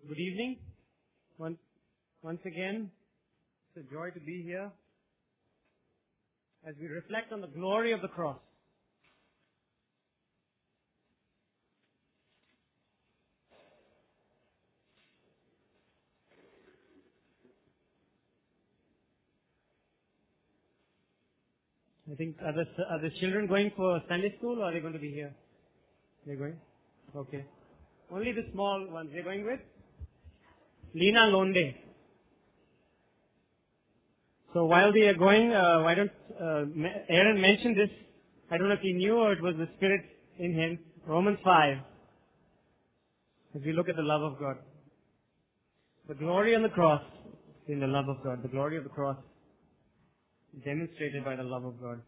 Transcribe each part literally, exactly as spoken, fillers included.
Good evening. Once, once again, it's a joy to be here as we reflect on the glory of the cross. I think, are the, are the children going for Sunday school, or are they going to be here? They're going? Okay. Only the small ones they're going with? Lina Londe. So while they are going, uh, why don't, uh, Aaron mentioned this. I don't know if he knew or it was the Spirit in him. Romans five. As we look at the love of God. The glory on the cross is in the love of God. The glory of the cross is demonstrated by the love of God.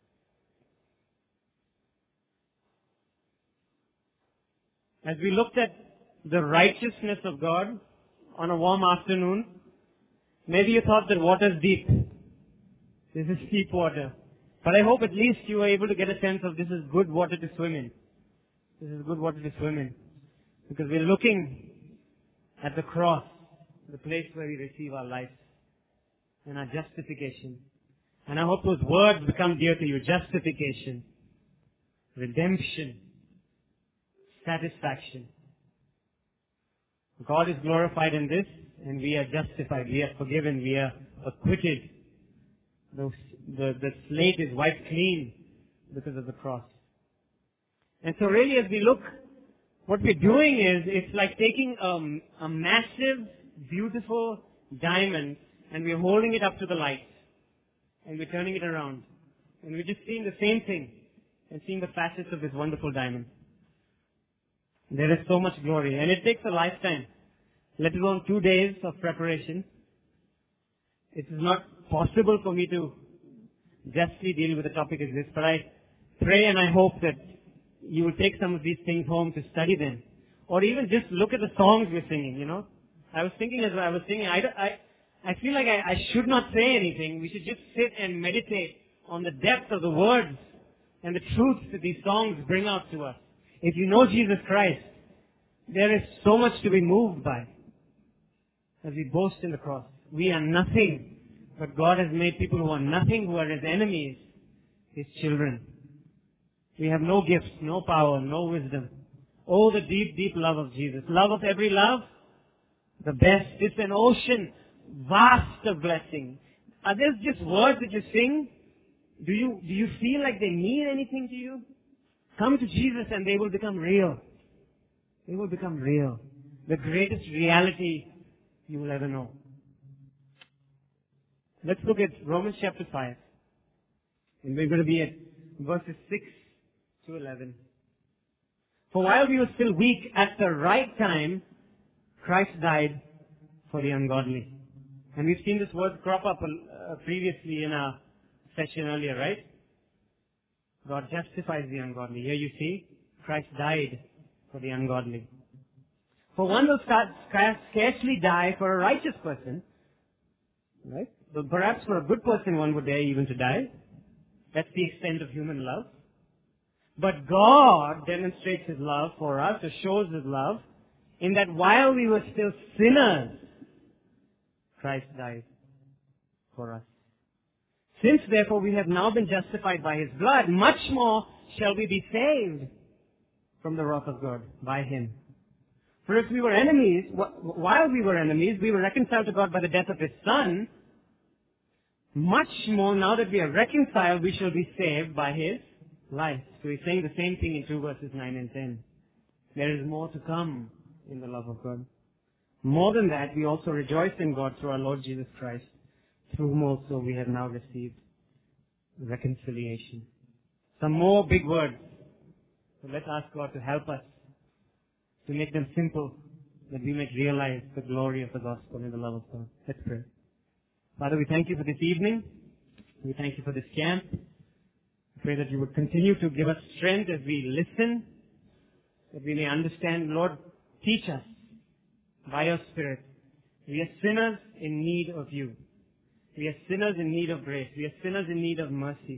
As we looked at the righteousness of God on a warm afternoon, maybe you thought that water's deep. This is deep water. But I hope at least you were able to get a sense of this is good water to swim in. This is good water to swim in. Because we're looking at the cross, the place where we receive our life and our justification. And I hope those words become dear to you. Justification, redemption, satisfaction. God is glorified in this, and we are justified. We are forgiven. We are acquitted. The, the, the slate is wiped clean because of the cross. And so really as we look, what we're doing is, it's like taking um, a massive, beautiful diamond, and we're holding it up to the light. And we're turning it around. And we're just seeing the same thing, and seeing the facets of this wonderful diamond. There is so much glory, and it takes a lifetime, let alone two days of preparation. It is not possible for me to justly deal with a topic as this, but I pray and I hope that you will take some of these things home to study them, or even just look at the songs we're singing, you know. I was thinking as I was singing, I, I, I feel like I, I should not say anything. We should just sit and meditate on the depth of the words and the truths that these songs bring out to us. If you know Jesus Christ, there is so much to be moved by as we boast in the cross. We are nothing, but God has made people who are nothing, who are His enemies, His children. We have no gifts, no power, no wisdom. Oh, the deep, deep love of Jesus. Love of every love, the best. It's an ocean, vast of blessing. Are these just words that you sing? Do you, do you feel like they mean anything to you? Come to Jesus and they will become real. They will become real. The greatest reality you will ever know. Let's look at Romans chapter five. And we're going to be at verses six to eleven. For while we were still weak, at the right time, Christ died for the ungodly. And we've seen this word crop up uh, previously in our session earlier, right? God justifies the ungodly. Here you see, Christ died for the ungodly. For one will start, scarcely die for a righteous person, right? But perhaps for a good person one would dare even to die. That's the extent of human love. But God demonstrates His love for us, or shows His love, in that while we were still sinners, Christ died for us. Since therefore we have now been justified by His blood, much more shall we be saved from the wrath of God by Him. For if we were enemies, while we were enemies, we were reconciled to God by the death of His Son. Much more, now that we are reconciled, we shall be saved by His life. So He's saying the same thing in two verses nine and ten. There is more to come in the love of God. More than that, we also rejoice in God through our Lord Jesus Christ, through whom also we have now received reconciliation. Some more big words. So let's ask God to help us to make them simple, that we might realize the glory of the gospel and the love of God. Let's pray. Father, we thank You for this evening. We thank You for this camp. We pray that You would continue to give us strength as we listen, that we may understand. Lord, teach us by Your Spirit. We are sinners in need of You. We are sinners in need of grace. We are sinners in need of mercy.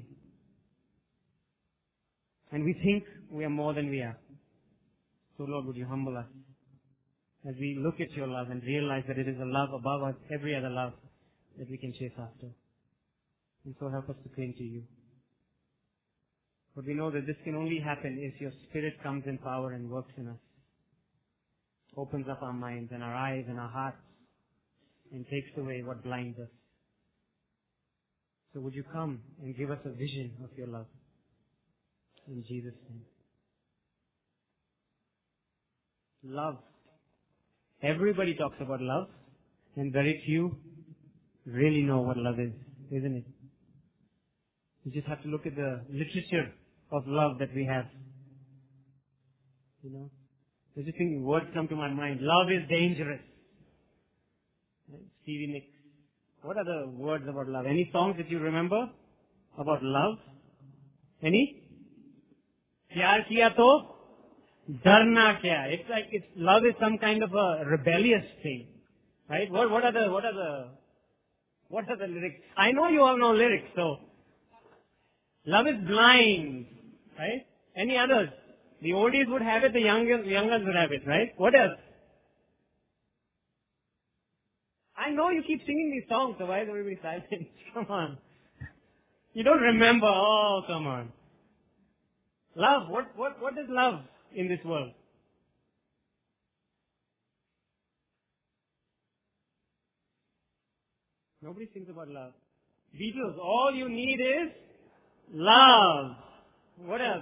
And we think we are more than we are. So Lord, would You humble us as we look at your love and realize that it is a love above us, every other love that we can chase after. And so help us to cling to you. But we know that this can only happen if your Spirit comes in power and works in us. Opens up our minds and our eyes and our hearts and takes away what blinds us. So would you come and give us a vision of your love? In Jesus' name. Love. Everybody talks about love, and very few really know what love is, isn't it? You just have to look at the literature of love that we have. You know, there's just thinking words come to my mind. Love is dangerous. Right? Stevie Nicks. What are the words about love? Any songs that you remember about love? Any? Pyar kiya to darna kya? It's like it's love is some kind of a rebellious thing, right? What what are the what are the what are the lyrics? I know you all know lyrics, so love is blind, right? Any others? The oldies would have it, the younger youngers would have it, right? What else? I know you keep singing these songs, so why is everybody silent? Come on. You don't remember. Oh, come on. Love. What, what, what is love in this world? Nobody thinks about love. Beatles. All you need is love. What else?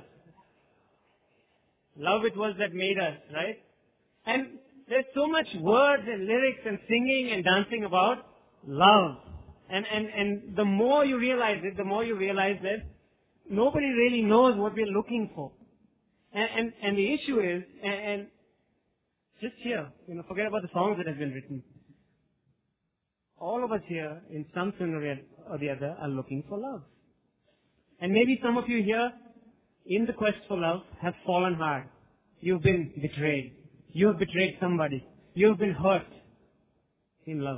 Love it was that made us, right? And there's so much words and lyrics and singing and dancing about love. And, and, and the more you realize it, the more you realize that nobody really knows what we're looking for. And, and, and the issue is, and, and just here, you know, forget about the songs that have been written. All of us here, in some scenario or the other, are looking for love. And maybe some of you here, in the quest for love, have fallen hard. You've been betrayed. You have betrayed somebody. You have been hurt in love.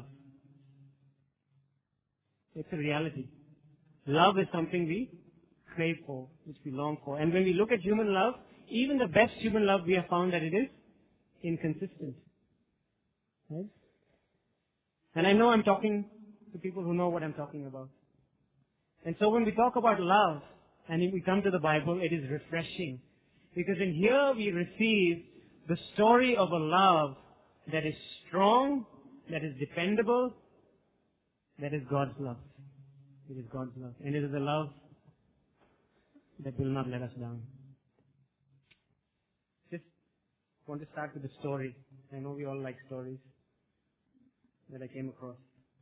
It's a reality. Love is something we crave for, which we long for. And when we look at human love, even the best human love, we have found that it is inconsistent. Right? And I know I'm talking to people who know what I'm talking about. And so when we talk about love, and if we come to the Bible, it is refreshing. Because in here we receive the story of a love that is strong, that is dependable, that is God's love. It is God's love. And it is a love that will not let us down. Just want to start with a story. I know we all like stories that I came across.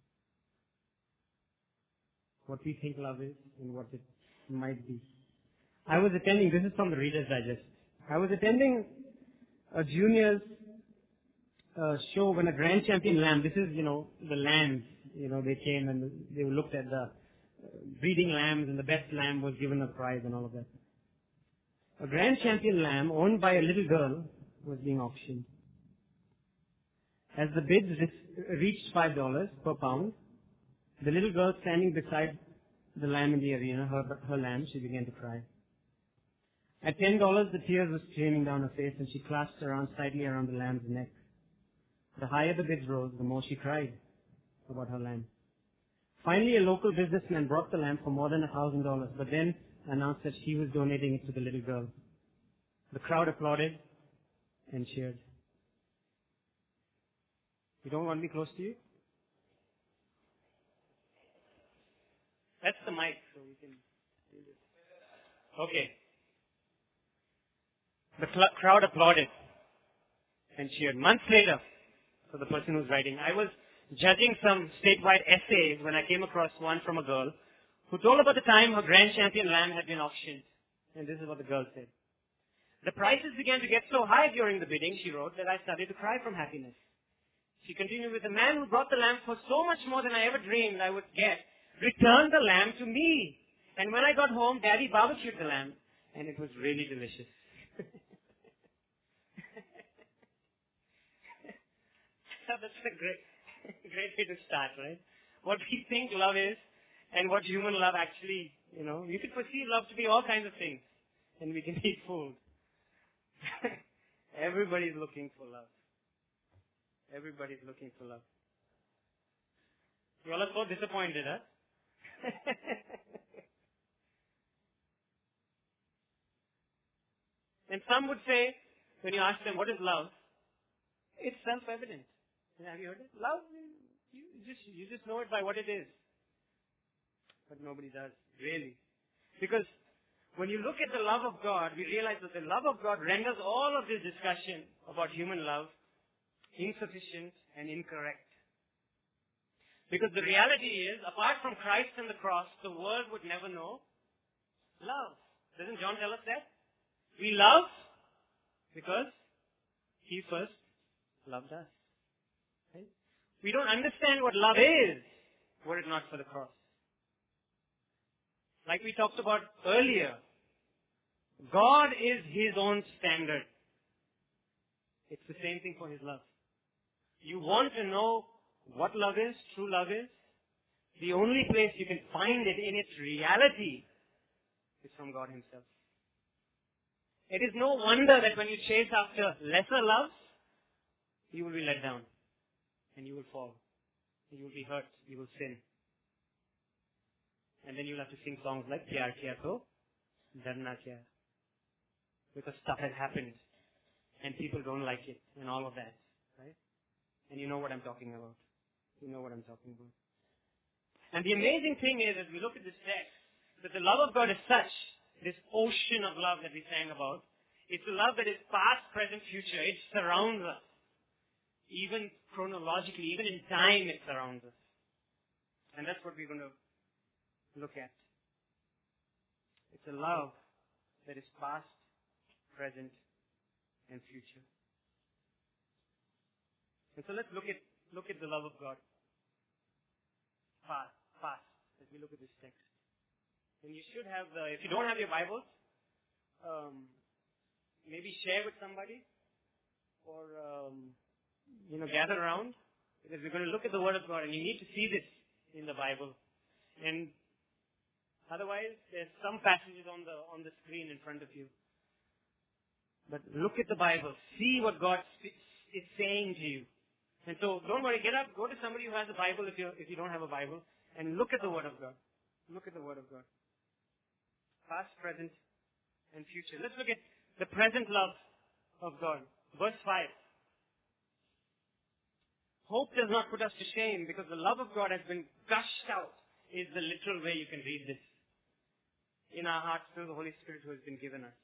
What we think love is and what it might be. I was attending, this is from the Reader's Digest. I was attending a juniors uh, show when a grand champion lamb, this is, you know, the lambs, you know, they came and they looked at the uh, breeding lambs and the best lamb was given a prize and all of that. A grand champion lamb owned by a little girl was being auctioned. As the bids reached five dollars per pound, the little girl standing beside the lamb in the arena, her, her lamb, she began to cry. At ten dollars, the tears were streaming down her face and she clasped her arms tightly around the lamb's neck. The higher the bids rose, the more she cried about her lamb. Finally, a local businessman brought the lamb for more than a thousand dollars, but then announced that he was donating it to the little girl. The crowd applauded and cheered. You don't want me close to you? That's the mic, so we can do this. Okay. The cl- crowd applauded and cheered. Months later, for the person who's writing, I was judging some statewide essays when I came across one from a girl who told about the time her grand champion lamb had been auctioned. And this is what the girl said. The prices began to get so high during the bidding, she wrote, that I started to cry from happiness. She continued with, the man who brought the lamb for so much more than I ever dreamed I would get returned the lamb to me. And when I got home, Daddy barbecued the lamb, and it was really delicious. That's a great, great way to start, right? What we think love is, and what human love actually, you know, you could perceive love to be all kinds of things, and we can be fooled. Everybody's looking for love. Everybody's looking for love. You all are so disappointed, huh? And some would say, when you ask them, what is love? It's self-evident. Have you heard it? Love, you just, you just know it by what it is. But nobody does, really. Because when you look at the love of God, we realize that the love of God renders all of this discussion about human love insufficient and incorrect. Because the reality is, apart from Christ and the cross, the world would never know love. Doesn't John tell us that? We love because He first loved us. Right? We don't understand what love is were it not for the cross. Like we talked about earlier, God is His own standard. It's the same thing for His love. You want to know what love is, true love is? The only place you can find it in its reality is from God Himself. It is no wonder that when you chase after lesser loves, you will be let down. And you will fall. You will be hurt. You will sin. And then you'll have to sing songs like Pyar Kiya To Darna Kya. Because stuff has happened. And people don't like it. And all of that. Right? And you know what I'm talking about. You know what I'm talking about. And the amazing thing is, as we look at this text, that the love of God is such, this ocean of love that we sang about, it's a love that is past, present, future. It surrounds us. Even chronologically, even in time, it surrounds us. And that's what we're going to look at. It's a love that is past, present, and future. And so let's look at look at the love of God. Past, past. As we look at this text. And you should have the, if you don't have your Bibles, um, maybe share with somebody or, um, you know, gather around, because we're going to look at the Word of God and you need to see this in the Bible. And otherwise, there's some passages on the, on the screen in front of you. But look at the Bible. See what God is saying to you. And so, don't worry, get up, go to somebody who has a Bible if you if you don't have a Bible, and look at the Word of God. Look at the Word of God. Past, present, and future. Let's look at the present love of God. Verse five. Hope does not put us to shame because the love of God has been gushed out, is the literal way you can read this, in our hearts through the Holy Spirit who has been given us.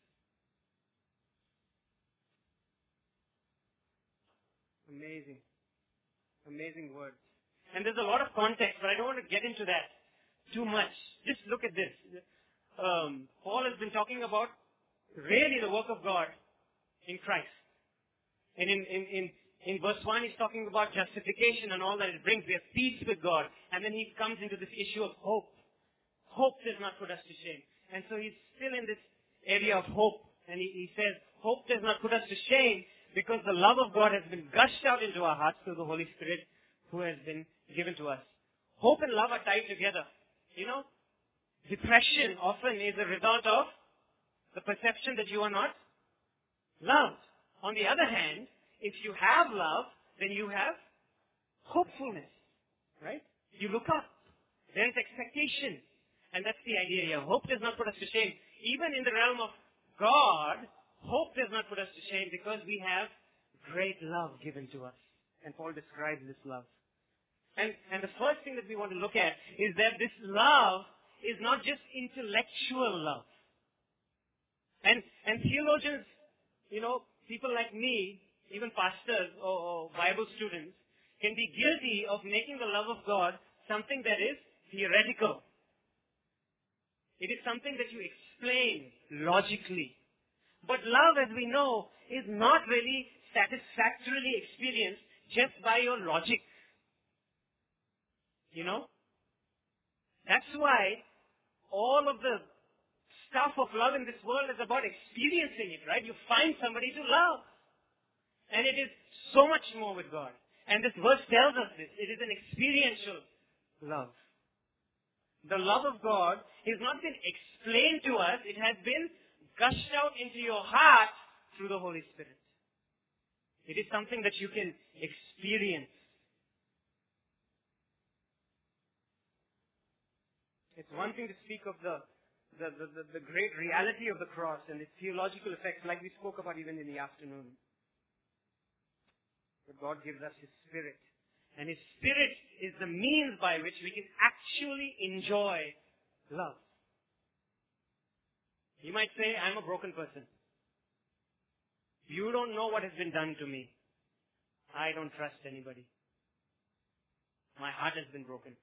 Amazing. Amazing words. And there's a lot of context, but I don't want to get into that too much. Just look at this. Um, Paul has been talking about really the work of God in Christ. And in, in, in, in verse one, he's talking about justification and all that it brings. We have peace with God. And then he comes into this issue of hope. Hope does not put us to shame. And so he's still in this area of hope. And he, he says, hope does not put us to shame because the love of God has been gushed out into our hearts through the Holy Spirit who has been given to us. Hope and love are tied together. You know, depression often is a result of the perception that you are not loved. On the other hand, if you have love, then you have hopefulness, right? You look up. There is expectation. And that's the idea here. Hope does not put us to shame. Even in the realm of God, hope does not put us to shame because we have great love given to us. And Paul describes this love. And, and the first thing that we want to look at is that this love is not just intellectual love. And, and theologians, you know, people like me, even pastors or, or Bible students, can be guilty of making the love of God something that is theoretical. It is something that you explain logically. But love, as we know, is not really satisfactorily experienced just by your logic. You know? That's why all of the stuff of love in this world is about experiencing it, right? You find somebody to love. And it is so much more with God. And this verse tells us this. It is an experiential love. The love of God has not been explained to us. It has been gushed out into your heart through the Holy Spirit. It is something that you can experience. It's one thing to speak of the, the, the, the, the great reality of the cross and its theological effects, like we spoke about even in the afternoon. But God gives us His Spirit. And His Spirit is the means by which we can actually enjoy love. You might say, I'm a broken person. You don't know what has been done to me. I don't trust anybody. My heart has been broken.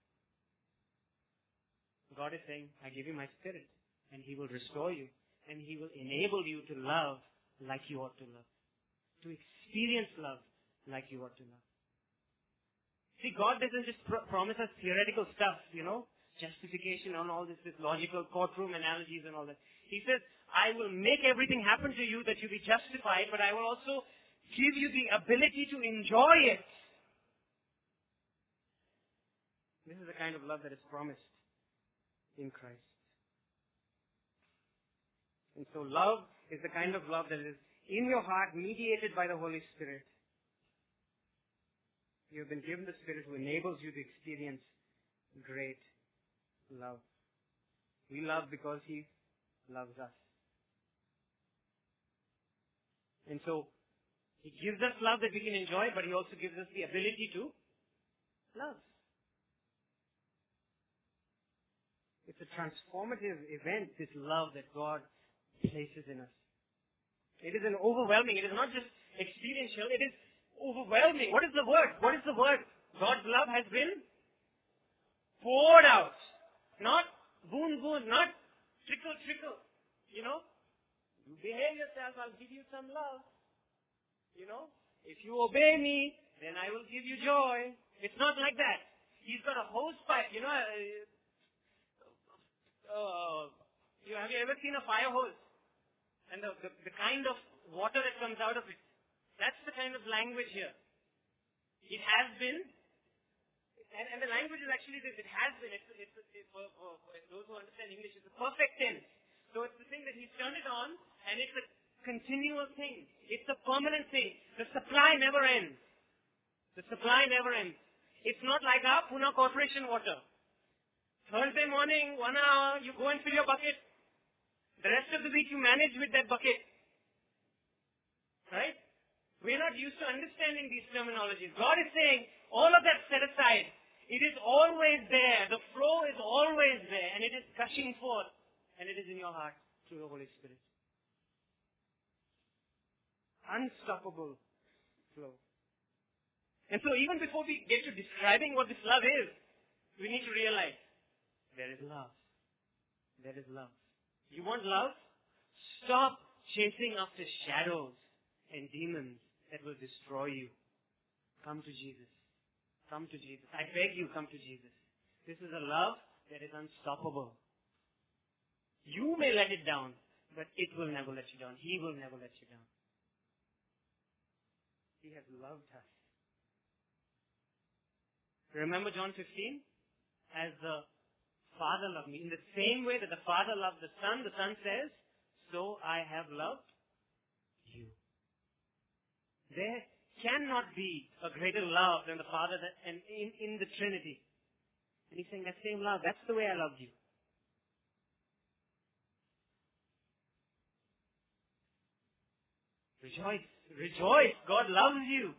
God is saying, I give you my Spirit, and He will restore you, and He will enable you to love like you ought to love. To experience love like you ought to love. See, God doesn't just pr- promise us theoretical stuff, you know, justification and all this, this logical courtroom analogies and all that. He says, I will make everything happen to you that you be justified, but I will also give you the ability to enjoy it. This is the kind of love that is promised in Christ. And so love is the kind of love that is in your heart, mediated by the Holy Spirit. You have been given the Spirit who enables you to experience great love. We love because He loves us. And so, He gives us love that we can enjoy, but He also gives us the ability to love. It's a transformative event, this love that God places in us. It is an overwhelming, it is not just experiential, it is overwhelming. What is the word? What is the word? God's love has been poured out. Not boon boon, not trickle trickle. You know? You behave yourself, I'll give you some love. You know? If you obey me, then I will give you joy. It's not like that. He's got a hose pipe, you know. Uh, uh, you, have you ever seen a fire hose? And the, the, the kind of water that comes out of it. That's the kind of language here. It has been, and, and the language is actually this, it has been, it's, it's, it's for, for, for those who understand English, it's a perfect tense. So it's the thing that He's turned it on, and it's a continual thing. It's a permanent thing. The supply never ends. The supply never ends. It's not like our Pune Corporation water. Thursday morning, one hour, you go and fill your bucket. The rest of the week you manage with that bucket. Right? We're not used to understanding these terminologies. God is saying, all of that set aside. It is always there. The flow is always there. And it is gushing forth. And it is in your heart through the Holy Spirit. Unstoppable flow. And so even before we get to describing what this love is, we need to realize there is love. There is love. You want love? Stop chasing after shadows and demons that will destroy you. Come to Jesus. Come to Jesus. I beg you, come to Jesus. This is a love that is unstoppable. You may let it down, but it will never let you down. He will never let you down. He has loved us. Remember John fifteen? As the Father loved me. In the same way that the Father loved the Son, the Son says, so I have loved you. There cannot be a greater love than the Father that, and in, in the Trinity. And He's saying that same love, that's the way I loved you. Rejoice. Rejoice. God loves you.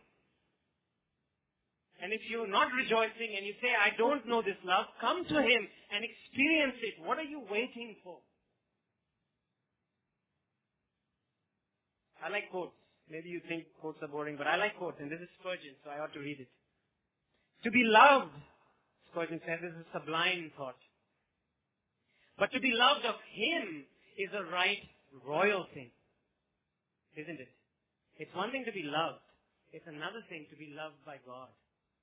And if you're not rejoicing and you say, I don't know this love, come to Him and experience it. What are you waiting for? I like quotes. Maybe you think quotes are boring, but I like quotes, and this is Spurgeon, so I ought to read it. To be loved, Spurgeon says, is a sublime thought. But to be loved of Him is a right royal thing. Isn't it? It's one thing to be loved. It's another thing to be loved by God.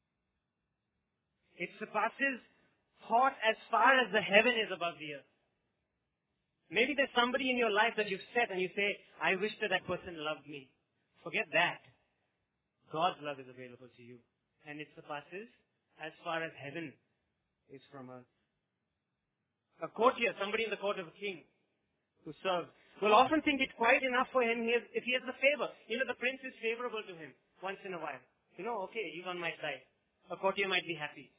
It surpasses thought as far as the heaven is above the earth. Maybe there's somebody in your life that you've set and you say, I wish that that person loved me. Forget that. God's love is available to you. And it surpasses as far as heaven is from earth. A courtier, somebody in the court of a king who serves, will often think it quite enough for him if he has the favor. You know, the prince is favorable to him. once in a while. You know, okay, he's on my side. A courtier might be happy.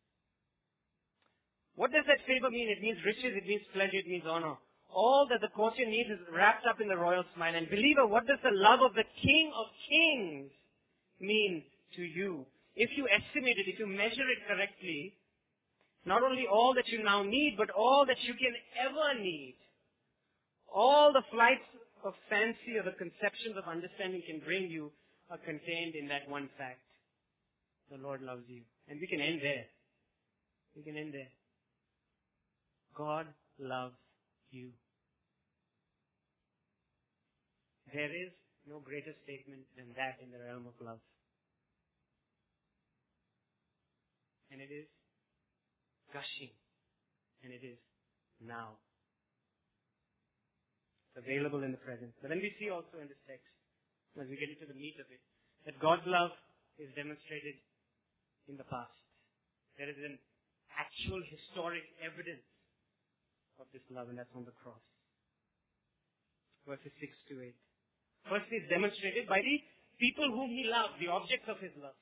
What does that favor mean? It means riches, it means pleasure, it means honor. All that the courtier needs is wrapped up in the royal smile. And believer, what does the love of the King of Kings mean to you? If you estimate it, if you measure it correctly, not only all that you now need, but all that you can ever need. All the flights of fancy or the conceptions of understanding can bring you are contained in that one fact. The Lord loves you. And we can end there. We can end there. God loves you. There is no greater statement than that in the realm of love. And it is gushing. And it is now. It's available in the present. But then we see also in this text, as we get into the meat of it, that God's love is demonstrated in the past. There is an actual historic evidence of this love, and that's on the cross. Verses six to eight. Firstly, it's demonstrated by the people whom he loved, the objects of his love.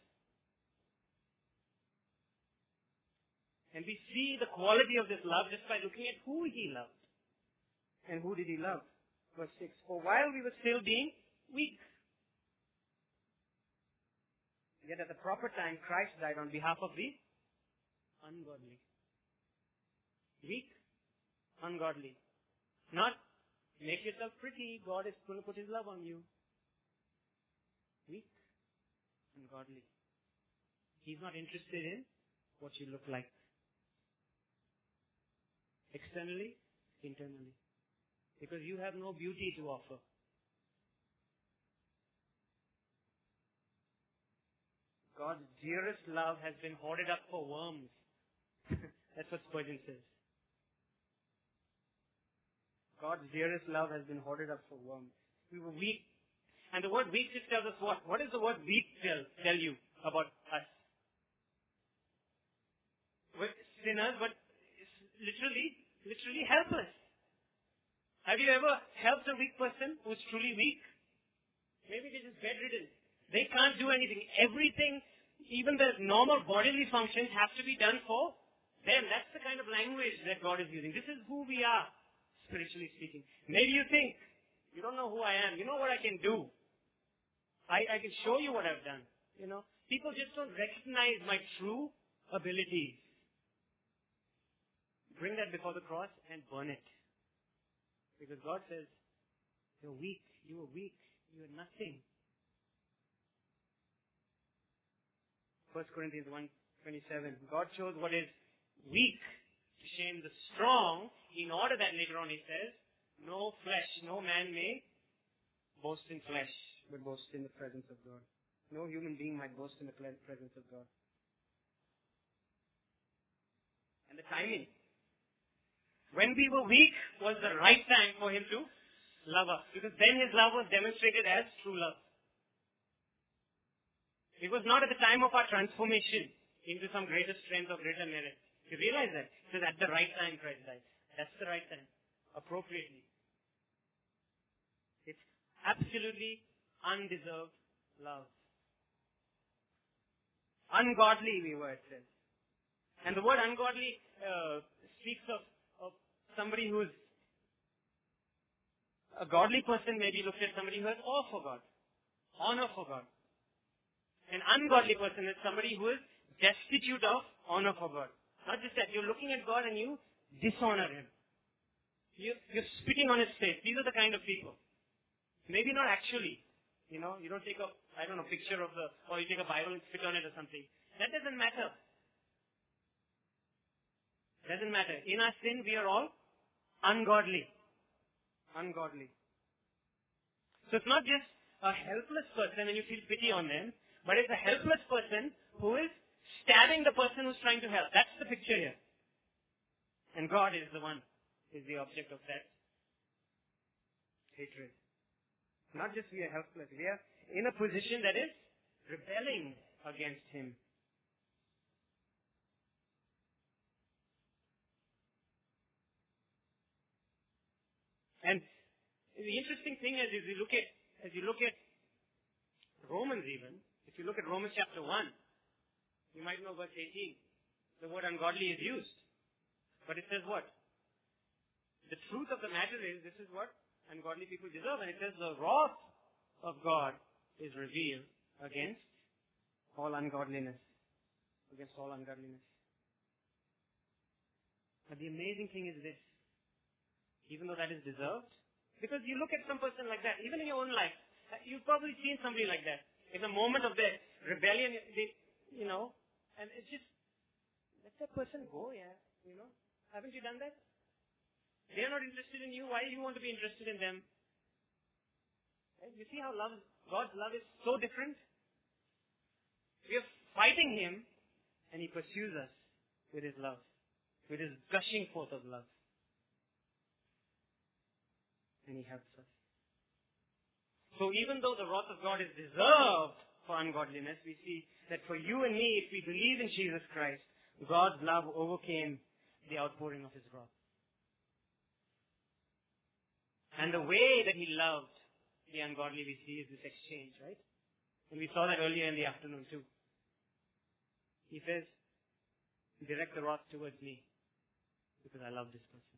And we see the quality of this love just by looking at who he loved. And who did he love? Verse six. For while we were still being weak, yet at the proper time Christ died on behalf of the ungodly. Weak, ungodly. Not make yourself pretty, God is going to put his love on you. Weak, ungodly. He's not interested in what you look like. Externally, internally. Because you have no beauty to offer. God's dearest love has been hoarded up for worms. That's what Spurgeon says. God's dearest love has been hoarded up for worms. We were weak. And the word weak just tells us what? What does the word weak tell, tell you about us? We're sinners, but literally, literally helpless. Have you ever helped a weak person who's truly weak? Maybe they're just bedridden. They can't do anything. Everything, even the normal bodily functions have to be done for them. That's the kind of language that God is using. This is who we are, spiritually speaking. Maybe you think, you don't know who I am. You know what I can do. I, I can show you what I've done. You know, people just don't recognize my true abilities. Bring that before the cross and burn it. Because God says, you're weak, you are weak, you are nothing. First Corinthians one twenty-seven. God chose what is weak to shame the strong, in order that later on he says, no flesh, no man may boast in flesh, but boast in the presence of God. No human being might boast in the presence of God. And the timing. When we were weak was the right time for him to love us. Because then his love was demonstrated as true love. It was not at the time of our transformation into some greater strength or greater merit. You realize that? It was at the right time Christ died. That's the right time. Appropriately. It's absolutely undeserved love. Ungodly we were, it says. And the word ungodly uh, speaks of somebody who's a godly person. Maybe looks at somebody who has awe for God, honor for God. An ungodly person is somebody who is destitute of honor for God. Not just that, you're looking at God and you dishonor Him. You, you're spitting on His face. These are the kind of people. Maybe not actually. You know, you don't take a, I don't know, picture of the, or you take a Bible and spit on it or something. That doesn't matter. Doesn't matter. In our sin, we are all ungodly. Ungodly. So it's not just a helpless person and you feel pity on them, but it's a helpless person who is stabbing the person who's trying to help. That's the picture here. And God is the one, is the object of that hatred. Not just we are helpless, we are in a position that is rebelling against Him. And the interesting thing is, as you look at, as you look at Romans even, If you look at Romans chapter one, you might know verse eighteen. The word ungodly is used. But it says what? The truth of the matter is, this is what ungodly people deserve. And it says the wrath of God is revealed against all ungodliness. Against all ungodliness. But the amazing thing is this. Even though that is deserved, because you look at some person like that, even in your own life, you've probably seen somebody like that. In a moment of their rebellion, they, you know, and it's just, let that person go, yeah, you know. Haven't you done that? They are not interested in you. Why do you want to be interested in them? Right? You see how love, God's love is so different? We are fighting Him, and He pursues us with His love, with His gushing forth of love. And He helps us. So even though the wrath of God is deserved for ungodliness, we see that for you and me, if we believe in Jesus Christ, God's love overcame the outpouring of His wrath. And the way that He loved the ungodly, we see, is this exchange, right? And we saw that earlier in the afternoon too. He says, direct the wrath towards me, because I love this person.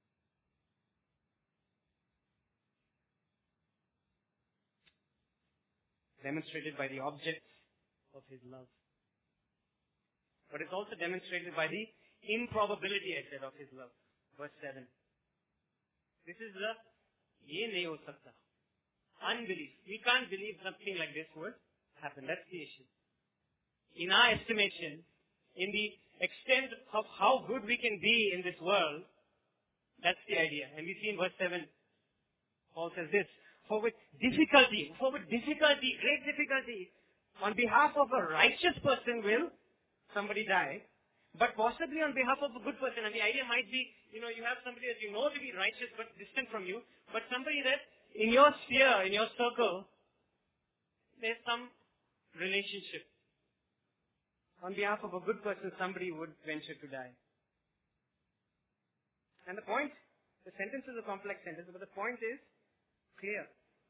Demonstrated by the objects of His love. But it's also demonstrated by the improbability, I said, of His love. Verse seven. This is the ye nahi ho sakta. Unbelief. We can't believe something like this would happen. That's the issue. In our estimation, in the extent of how good we can be in this world, that's the idea. And we see in verse seven, Paul says this, for with difficulty, for with difficulty, great difficulty, on behalf of a righteous person will somebody die, but possibly on behalf of a good person. And the idea might be, you know, you have somebody that you know to be righteous but distant from you, but somebody that in your sphere, in your circle, there's some relationship. On behalf of a good person, somebody would venture to die. And the point, the sentence is a complex sentence, but the point is clear.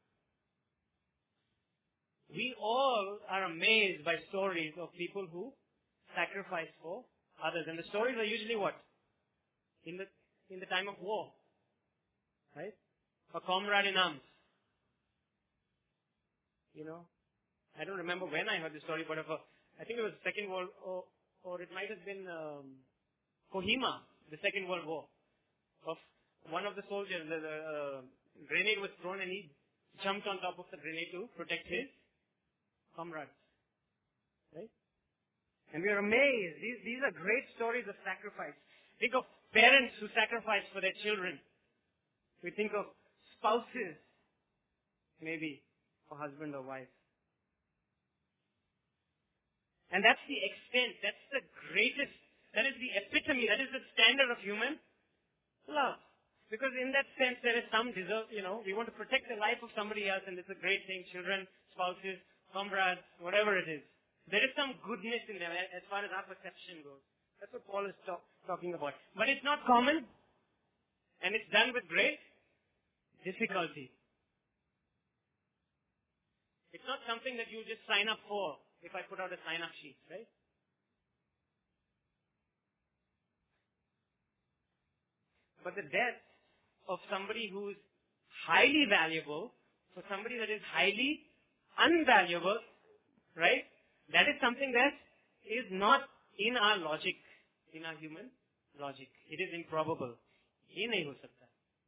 We all are amazed by stories of people who sacrifice for others. And the stories are usually what? In the, in the time of war. Right? A comrade in arms. You know? I don't remember when I heard the story, but of a, I think it was the Second World, or, or it might have been um, Kohima, the Second World War. Of one of the soldiers, the, the uh, grenade was thrown and he jumped on top of the grenade to protect his comrades. Right? And we are amazed. These, these are great stories of sacrifice. Think of parents who sacrifice for their children. We think of spouses, maybe, for husband or wife. And that's the extent, that's the greatest, that is the epitome, that is the standard of human love. Because in that sense, there is some deserve, you know, we want to protect the life of somebody else, and it's a great thing, children, spouses, comrades, whatever it is. There is some goodness in them as far as our perception goes. That's what Paul is talk, talking about. But it's not common, and it's done with great difficulty. It's not something that you just sign up for if I put out a sign-up sheet, right? But the death of somebody who's highly valuable, for somebody that is highly unvaluable, right? That is something that is not in our logic, in our human logic. It is improbable. ये नहीं हो सकता.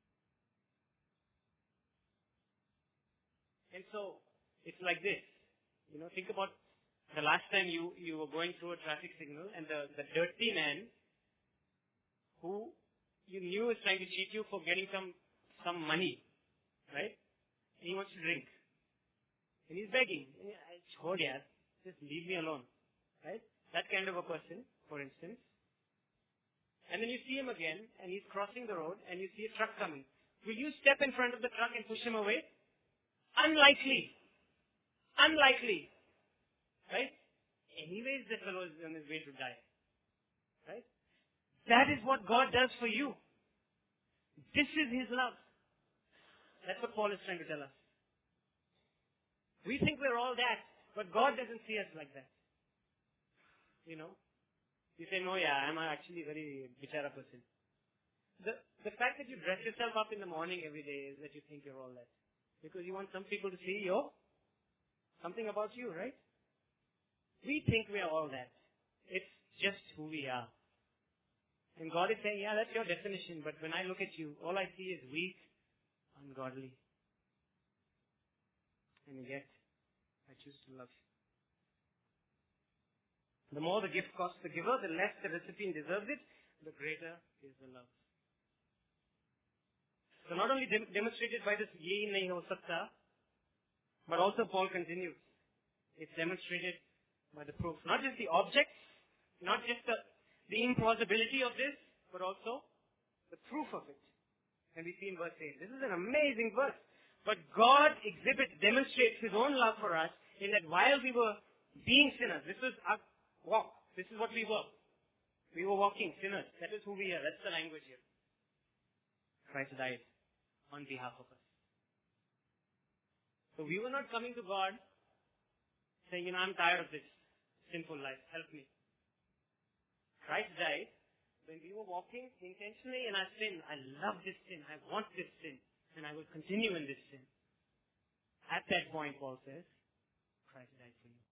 And so, it's like this. You know, think about the last time you, you were going through a traffic signal and the, the dirty man who you knew was trying to cheat you for getting some, some money, right? And he wants to drink. And he's begging. Chhod yaar. Just leave me alone. Right? That kind of a person, for instance. And then you see him again, and he's crossing the road, and you see a truck coming. Will you step in front of the truck and push him away? Unlikely. Unlikely. Right? Anyways, that fellow is on his way to die. Right? That is what God does for you. This is His love. That's what Paul is trying to tell us. We think we're all that. But God doesn't see us like that. You know? You say, no, yeah, I'm actually a very bichara person. The, the fact that you dress yourself up in the morning every day is that you think you're all that. Because you want some people to see your, something about you, right? We think we are all that. It's just who we are. And God is saying, yeah, that's your definition, but when I look at you, all I see is weak, ungodly. And yet, I choose to love you. The more the gift costs the giver, the less the recipient deserves it, the greater is the love. So not only dem- demonstrated by this ye nahi ho sakta, but also Paul continues. It's demonstrated by the proof. Not just the objects, not just the, the implausibility of this, but also the proof of it. And we see in verse eight. This is an amazing verse. But God exhibits, demonstrates His own love for us in that while we were being sinners, this was our walk. This is what we were. We were walking sinners. That is who we are. That's the language here. Christ died on behalf of us. So we were not coming to God saying, you know, I'm tired of this sinful life. Help me. Christ died when we were walking intentionally in our sin. I love this sin. I want this sin. And I will continue in this sin. At that point, Paul says, Christ died for you.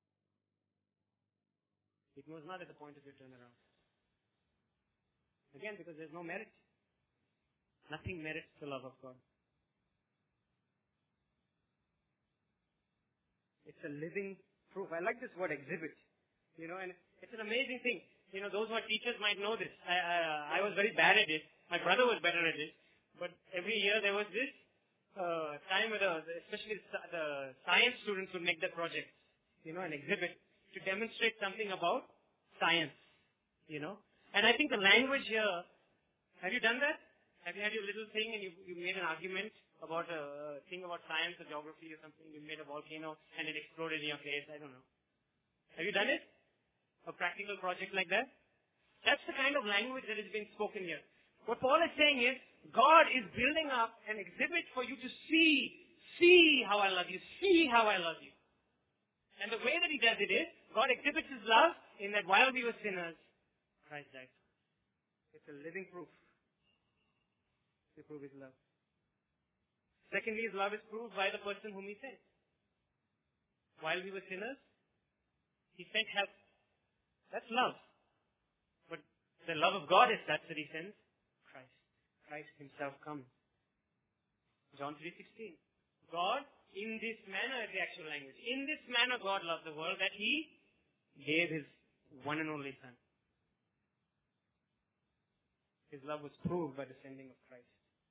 It was not at the point of your turnaround. Again, because there's no merit. Nothing merits the love of God. It's a living proof. I like this word exhibit. You know, and it's an amazing thing. You know, those who are teachers might know this. I, I, I was very bad at it. My brother was better at it. But every year there was this uh, time where the, especially the science students would make the project, you know, an exhibit to demonstrate something about science, you know. And I think the language here, have you done that? Have you had your little thing and you, you made an argument about a thing about science or geography or something? You made a volcano and it exploded in your face. I don't know. Have you done it? A practical project like that? That's the kind of language that is being spoken here. What Paul is saying is, God is building up an exhibit for you to see, see how I love you, see how I love you. And the way that He does it is, God exhibits His love in that while we were sinners, Christ died. It's a living proof to prove His love. Secondly, His love is proved by the person whom He sent. While we were sinners, He sent help. That's love. But the love of God is such that He sends Christ. Christ Himself comes. John three sixteen. God, in this manner is the actual language. In this manner God loved the world that He gave His one and only Son. His love was proved by the sending of Christ.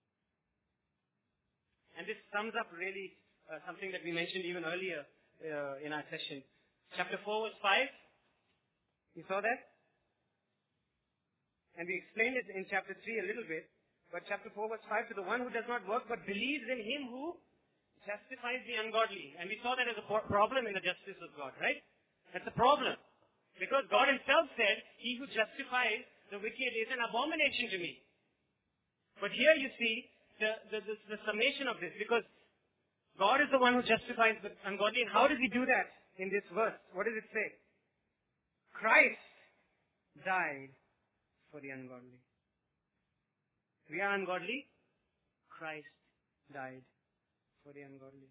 And this sums up really uh, something that we mentioned even earlier uh, in our session. Chapter four verse five. You saw that? And we explained it in chapter three a little bit. But chapter four verse five, to the one who does not work but believes in Him who justifies the ungodly. And we saw that as a problem in the justice of God, right? That's a problem. Because God Himself said, He who justifies the wicked is an abomination to me. But here you see the, the, the, the summation of this. Because God is the one who justifies the ungodly. And how does He do that in this verse? What does it say? Christ died for the ungodly. We are ungodly. Christ died for the ungodly.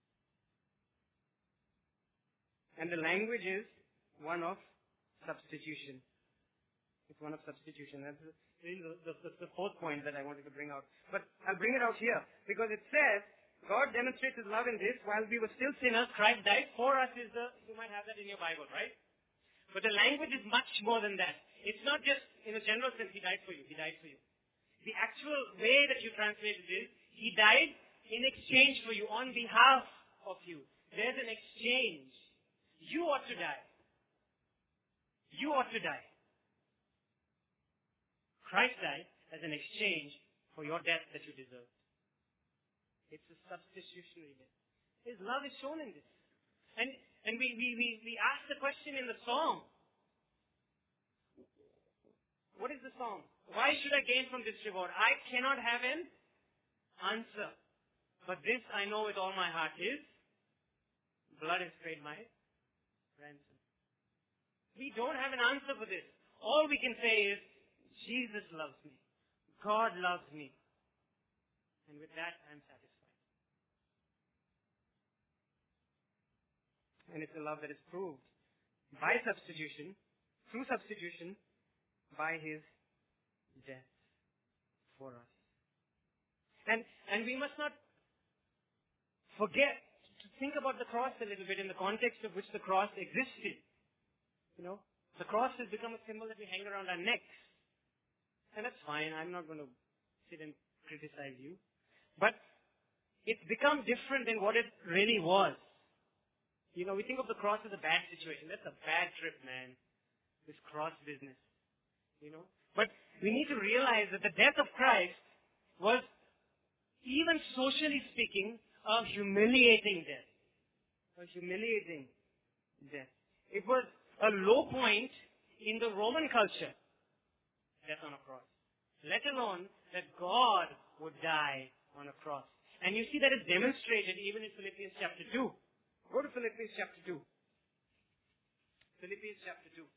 And the language is one of substitution. It's one of substitution. That's really the, the, the fourth point that I wanted to bring out. But I'll bring it out here because it says, God demonstrates His love in this. While we were still sinners, Christ died for us. Is the, you might have that in your Bible, right? But the language is much more than that. It's not just in a general sense, He died for you. He died for you. The actual way that you translate it is, He died in exchange for you, on behalf of you. There's an exchange. You ought to die. You ought to die. Christ died as an exchange for your death that you deserved. It's a substitutionary death. His love is shown in this. And and we, we, we, we ask the question in the song. What is the song? Why should I gain from this reward? I cannot have an answer. But this I know with all my heart is, blood has paid my ransom. We don't have an answer for this. All we can say is, Jesus loves me. God loves me. And with that, I'm satisfied. And it's a love that is proved by substitution, through substitution, by His death for us. And, and we must not forget to think about the cross a little bit in the context of which the cross existed. You know, the cross has become a symbol that we hang around our necks. And that's fine. I'm not going to sit and criticize you. But it's become different than what it really was. You know, we think of the cross as a bad situation. That's a bad trip, man. This cross business. You know. But we need to realize that the death of Christ was, even socially speaking, a humiliating death. A humiliating death. It was a low point in the Roman culture. Death on a cross. Let alone that God would die on a cross. And you see that is demonstrated even in Philippians chapter two. Go to Philippians chapter two. Philippians chapter two.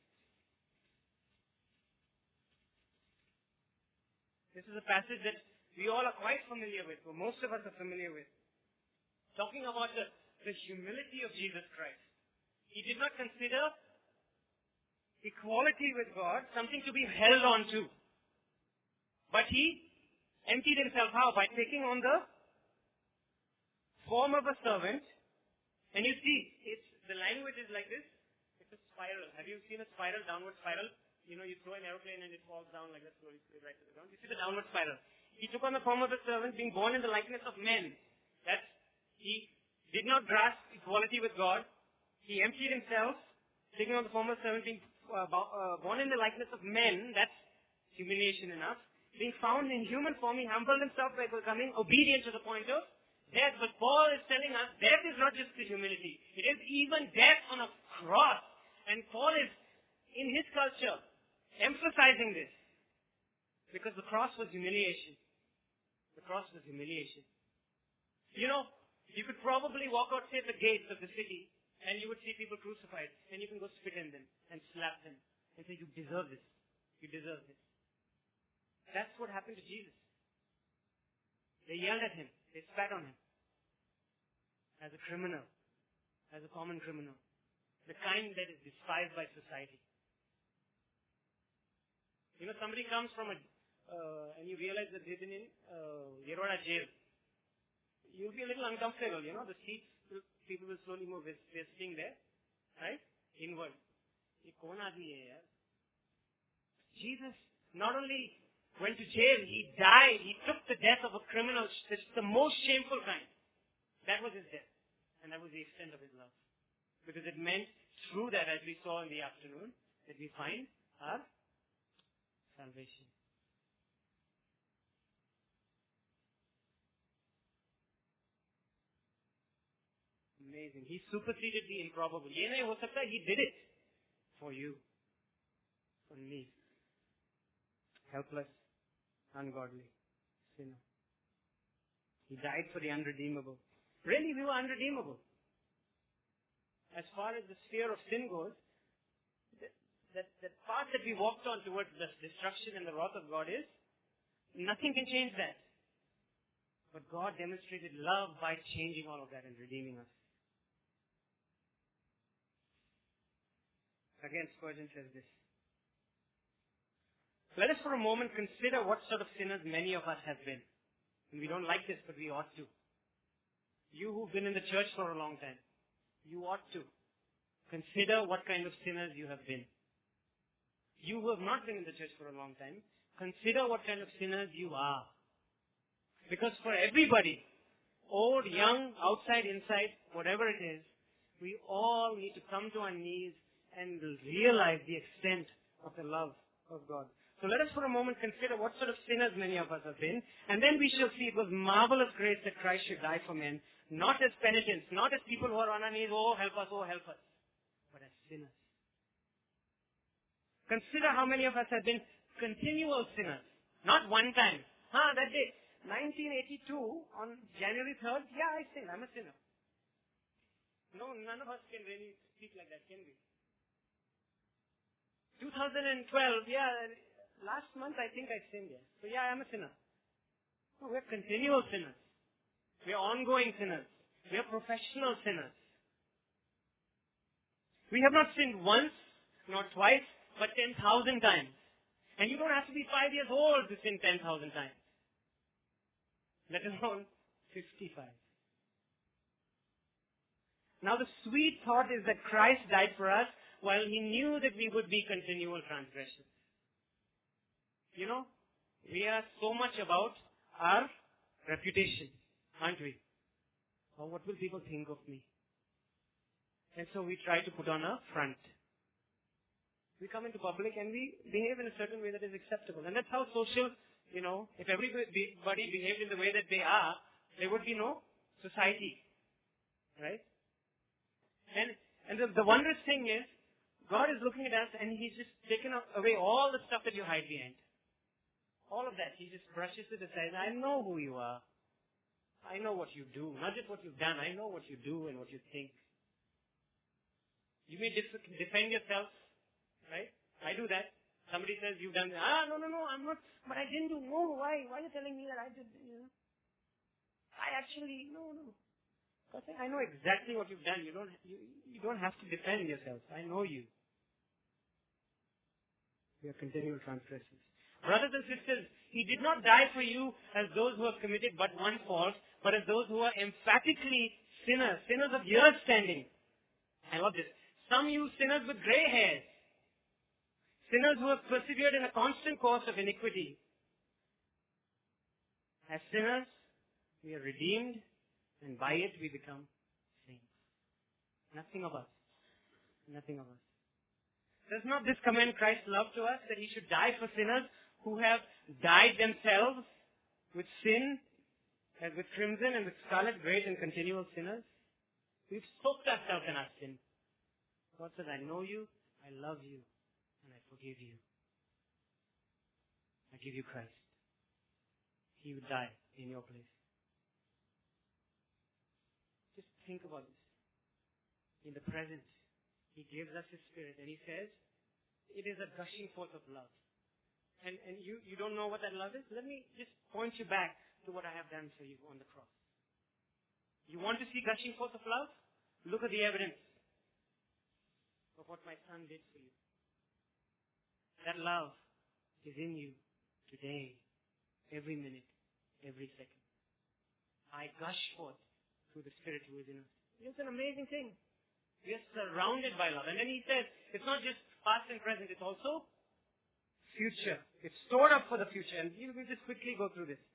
This is a passage that we all are quite familiar with, or most of us are familiar with. Talking about the, the humility of Jesus Christ. He did not consider equality with God something to be held on to. But He emptied Himself how? By taking on the form of a servant. And you see, it's, the language is like this. It's a spiral. Have you seen a spiral, downward spiral? You know, you throw an aeroplane and it falls down like that, slowly, slowly, right to the ground. You see the downward spiral. He took on the form of a servant, being born in the likeness of men. That's, He did not grasp equality with God. He emptied Himself, taking on the form of a servant, being uh, uh, born in the likeness of men. That's humiliation enough. Being found in human form, He humbled Himself by becoming obedient to the point of death. But Paul is telling us, death is not just the humility. It is even death on a cross. And Paul is, in his culture, emphasizing this. Because the cross was humiliation. The cross was humiliation. You know, you could probably walk out, say, at the gates of the city, and you would see people crucified, and you can go spit in them, and slap them, and say, you deserve this. You deserve this. That's what happened to Jesus. They yelled at Him. They spat on Him. As a criminal. As a common criminal. The kind that is despised by society. You know, somebody comes from a, uh, and you realize that they've been in uh, Yeroda jail. You'll be a little uncomfortable, you know, the seats, will, people will slowly move. They're, they're sitting there, right? Inward. Ye kaun aadmi hai yaar? Jesus not only went to jail, He died. He took the death of a criminal. It's the most shameful kind. That was His death. And that was the extent of His love. Because it meant, through that, as we saw in the afternoon, that we find our salvation. Amazing. He superseded the improbable. Ye nahi ho sakta, He did it for you. For me. Helpless. Ungodly. Sinner. He died for the unredeemable. Really, we were unredeemable. As far as the sphere of sin goes, that, that, that path that we walked on towards the destruction and the wrath of God is, nothing can change that. But God demonstrated love by changing all of that and redeeming us. Again, Spurgeon says this. Let us for a moment consider what sort of sinners many of us have been. And we don't like this, but we ought to. You who've been in the church for a long time, you ought to consider what kind of sinners you have been. You who have not been in the church for a long time, consider what kind of sinners you are. Because for everybody, old, young, outside, inside, whatever it is, we all need to come to our knees and realize the extent of the love of God. So let us for a moment consider what sort of sinners many of us have been, and then we shall see it was marvelous grace that Christ should die for men, not as penitents, not as people who are on our knees, oh help us, oh help us, but as sinners. Consider how many of us have been continual sinners, not one time. Huh, that day, nineteen eighty-two, on January third, yeah, I sin, I'm a sinner. No, none of us can really speak like that, can we? twenty twelve, yeah, last month I think I sinned, yeah. So yeah, I am a sinner. No, we're continual sinners. We're ongoing sinners. We're professional sinners. We have not sinned once, not twice, but ten thousand times. And you don't have to be five years old to sin ten thousand times. Let alone fifty-five. Now the sweet thought is that Christ died for us while He knew that we would be continual transgressors. You know, we are so much about our reputation, aren't we? Or what will people think of me? And so we try to put on a front. We come into public and we behave in a certain way that is acceptable. And that's how social, you know, if everybody behaved in the way that they are, there would be no society. Right? And and the, the wondrous thing is, God is looking at us and He's just taken away all the stuff that you hide behind. All of that. He just brushes it aside. I know who you are. I know what you do. Not just what you've done. I know what you do and what you think. You may def- defend yourself, right? I do that. Somebody says you've done, ah, no, no, no, I'm not, but I didn't do, no, why? Why are you telling me that I did, you know? I actually, no, no. God said, I know exactly what you've done. You don't, you, you don't have to defend yourself. I know you. We are continual transgressors. Brothers and sisters, He did not die for you as those who have committed but one fault, but as those who are emphatically sinners, sinners of years standing. I love this. Some you sinners with grey hairs, sinners who have persevered in a constant course of iniquity. As sinners, we are redeemed, and by it we become saints. Nothing of us. Nothing of us. Does not this commend Christ's love to us, that He should die for sinners who have dyed themselves with sin, as with crimson and with scarlet, great and continual sinners? We've soaked ourselves in our sin. God says, I know you, I love you, and I forgive you. I give you Christ. He would die in your place. Just think about this. In the present, He gives us His Spirit, and He says, it is a gushing forth of love. And, and you, you don't know what that love is? Let me just point you back to what I have done for you on the cross. You want to see gushing forth of love? Look at the evidence of what my Son did for you. That love is in you today, every minute, every second. I gush forth through the Spirit who is in us. It's an amazing thing. We are surrounded by love. And then He says, it's not just past and present, it's also future. It's stored up for the future. And we'll just quickly go through this.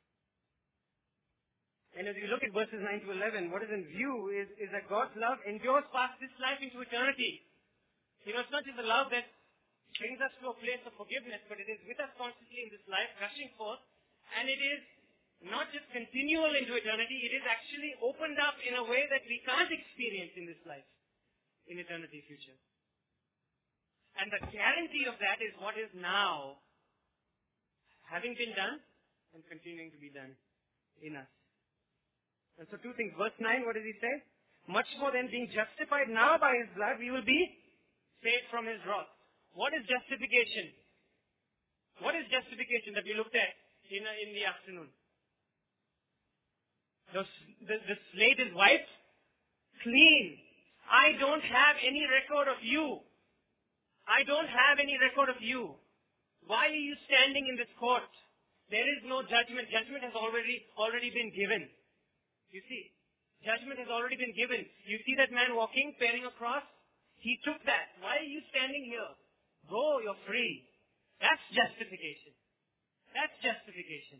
And as you look at verses nine to eleven, what is in view is, is that God's love endures past this life into eternity. You know, it's not just the love that brings us to a place of forgiveness, but it is with us constantly in this life, gushing forth. And it is not just continual into eternity, it is actually opened up in a way that we can't experience in this life, in eternity future. And the guarantee of that is what is now having been done and continuing to be done in us. And so two things. Verse nine, what does He say? Much more than being justified now by His blood, we will be saved from His wrath. What is justification? What is justification that we looked at in, uh, in the afternoon? The, the, the slate is wiped clean. I don't have any record of you. I don't have any record of you. Why are you standing in this court? There is no judgment. Judgment has already, already been given. You see, judgment has already been given. You see that man walking, bearing a cross? He took that. Why are you standing here? Go, you're free. That's justification. That's justification.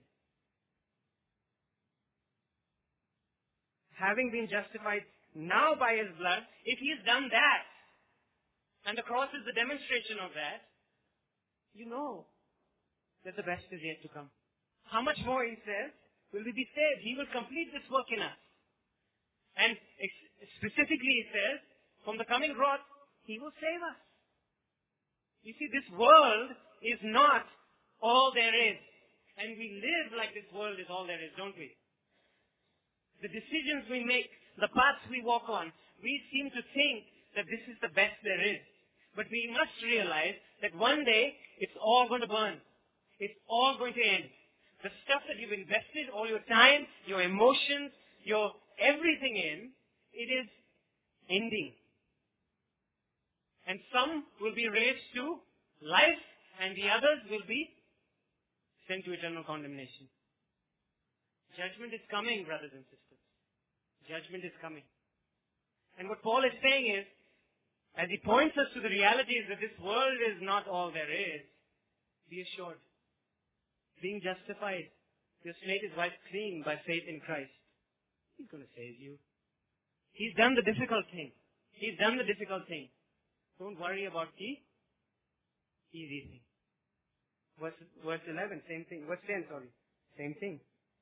Having been justified now by His blood, if He's done that, and the cross is the demonstration of that, you know that the best is yet to come. How much more, He says, will we be saved? He will complete this work in us. And specifically He says, from the coming wrath, He will save us. You see, this world is not all there is. And we live like this world is all there is, don't we? The decisions we make, the paths we walk on, we seem to think that this is the best there is. But we must realize that one day it's all going to burn. It's all going to end. The stuff that you've invested all your time, your emotions, your everything in, it is ending. And some will be raised to life, and the others will be sent to eternal condemnation. Judgment is coming, brothers and sisters. Judgment is coming. And what Paul is saying is, as he points us to the realities that this world is not all there is, be assured. Being justified, your slate is wiped clean by faith in Christ. He's going to save you. He's done the difficult thing. He's done the difficult thing. Don't worry about the easy thing. Verse, verse eleven, same thing. Verse ten, sorry. Same thing.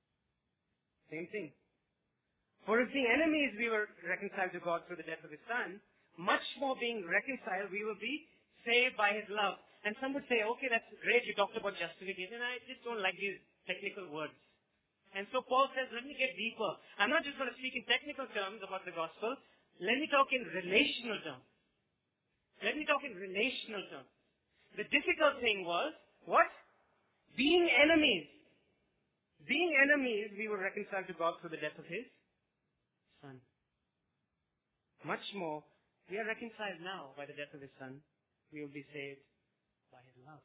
Same thing. For if being enemies we were reconciled to God through the death of His Son, much more being reconciled we will be saved by His love. And some would say, okay, that's great, you talked about justification. I just don't like these technical words. And so Paul says, let me get deeper. I'm not just going to speak in technical terms about the gospel. Let me talk in relational terms. Let me talk in relational terms. The difficult thing was, what? Being enemies. Being enemies, we were reconciled to God through the death of His Son. Much more, we are reconciled now by the death of His Son. We will be saved by His love.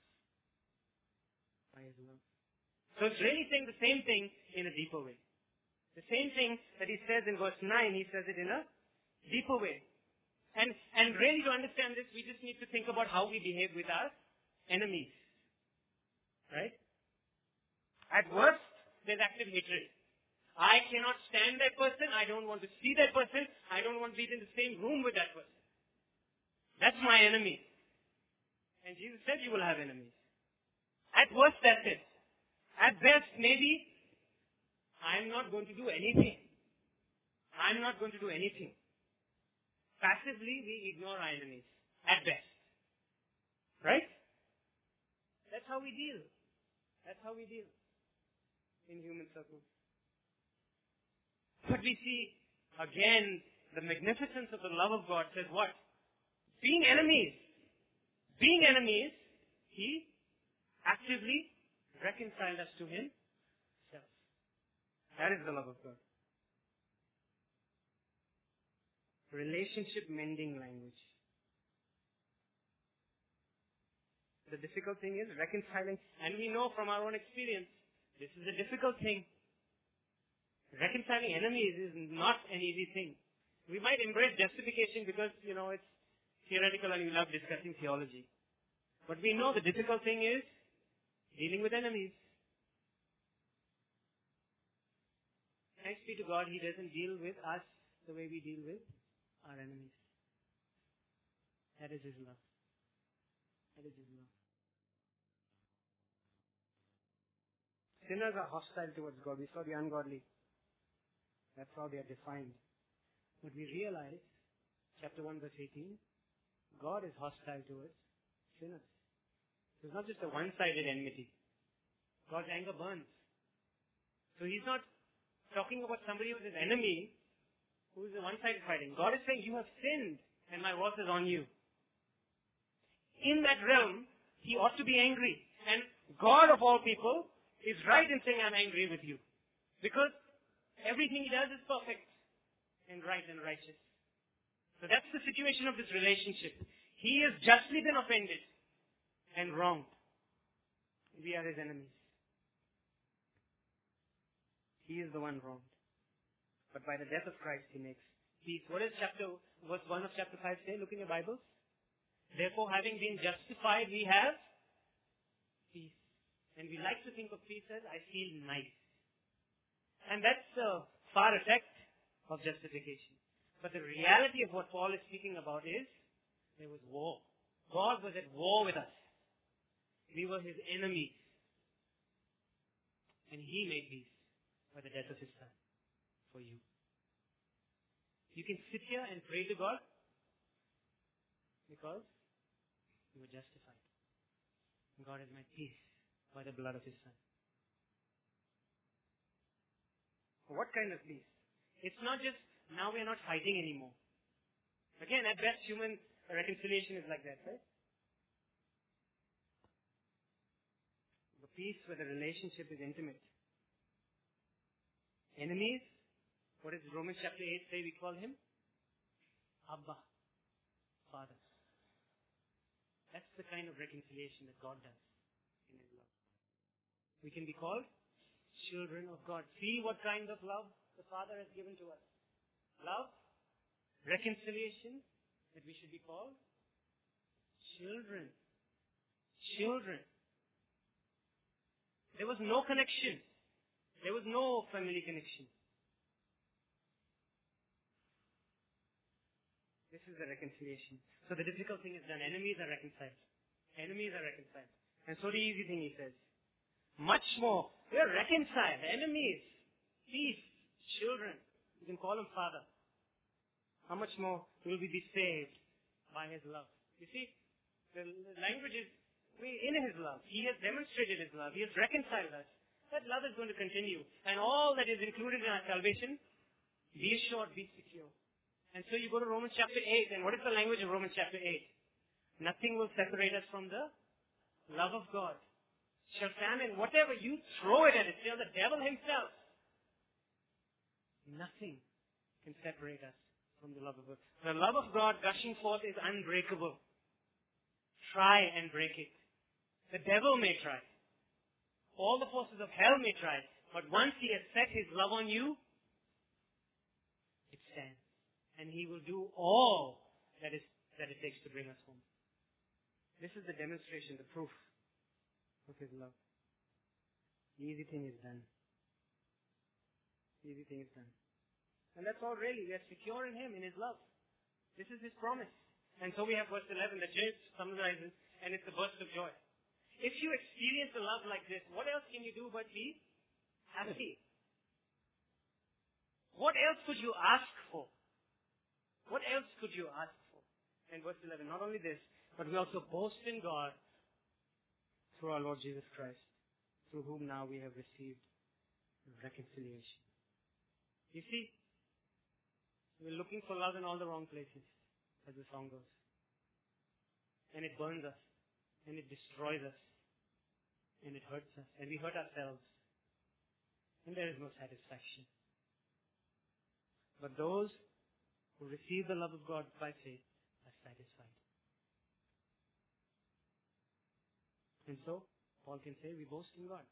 By His love. So it's really saying the same thing in a deeper way. The same thing that he says in verse nine, he says it in a deeper way. And, and really to understand this, we just need to think about how we behave with our enemies. Right? At worst, there's active hatred. I cannot stand that person. I don't want to see that person. I don't want to be in the same room with that person. That's my enemy. And Jesus said you will have enemies. At worst, that's it. At best, maybe, I'm not going to do anything. I'm not going to do anything. Passively, we ignore our enemies. At best. Right? That's how we deal. That's how we deal in human circles. But we see, again, the magnificence of the love of God says what? Being enemies. Being enemies, He actively reconciled us to Himself. That is the love of God. Relationship mending language. The difficult thing is reconciling, and we know from our own experience, this is a difficult thing. Reconciling enemies is not an easy thing. We might embrace justification because, you know, it's theoretical and we love discussing theology. But we know the difficult thing is dealing with enemies. Thanks be to God, He doesn't deal with us the way we deal with our enemies. That is His love. That is His love. Sinners are hostile towards God. We saw the ungodly. That's how they are defined. But we realize, chapter one, verse eighteen, God is hostile towards sinners. It's not just a one-sided enmity. God's anger burns. So He's not talking about somebody who's His enemy, who's a one-sided fighting. God is saying, you have sinned, and my wrath is on you. In that realm, He ought to be angry. And God of all people is right in saying, I'm angry with you. Because everything He does is perfect and right and righteous. So that's the situation of this relationship. He has justly been offended and wronged. We are His enemies. He is the one wronged. But by the death of Christ, He makes peace. What does chapter, verse one of chapter five say? Look in your Bibles. Therefore, having been justified, we have peace. And we like to think of peace as, I feel nice. And that's the far effect of justification. But the reality of what Paul is speaking about is, there was war. God was at war with us. We were His enemies. And He made peace by the death of His Son for you. You can sit here and pray to God because you were justified. God has made peace by the blood of His Son. What kind of peace? It's not just, now we are not fighting anymore. Again, at best, human reconciliation is like that, right? The peace where the relationship is intimate. Enemies, what does Romans chapter eight say we call him? Abba, Father. That's the kind of reconciliation that God does in His love. We can be called children of God. See what kind of love the Father has given to us. Love, reconciliation, that we should be called children. Children. There was no connection. There was no family connection. This is the reconciliation. So the difficult thing is done. Enemies are reconciled. Enemies are reconciled. And so the easy thing, he says. Much more. We are reconciled. Enemies. Peace. Children. You can call him Father. How much more will we be saved by His love? You see, the language is we in His love. He has demonstrated His love. He has reconciled us. That love is going to continue. And all that is included in our salvation, be assured, be secure. And so you go to Romans chapter eight, and what is the language of Romans chapter eight? Nothing will separate us from the love of God. Shall famine, whatever you throw it at it, tell the devil himself. Nothing can separate us from the love of God. The love of God gushing forth is unbreakable. Try and break it. The devil may try. All the forces of hell may try. But once he has set his love on you, it stands. And he will do all that is that it takes to bring us home. This is the demonstration, the proof of his love. The easy thing is done. The easy thing is done. And that's all really. We are secure in him, in his love. This is his promise. And so we have verse eleven that James summarizes, and it's a burst of joy. If you experience a love like this, what else can you do but be happy? What else could you ask for? What else could you ask for? And verse eleven, not only this, but we also boast in God through our Lord Jesus Christ, through whom now we have received reconciliation. You see, we're looking for love in all the wrong places, as the song goes. And it burns us, and it destroys us, and it hurts us, and we hurt ourselves. And there is no satisfaction. But those who receive the love of God by faith are satisfied. And so, Paul can say, we boast in God.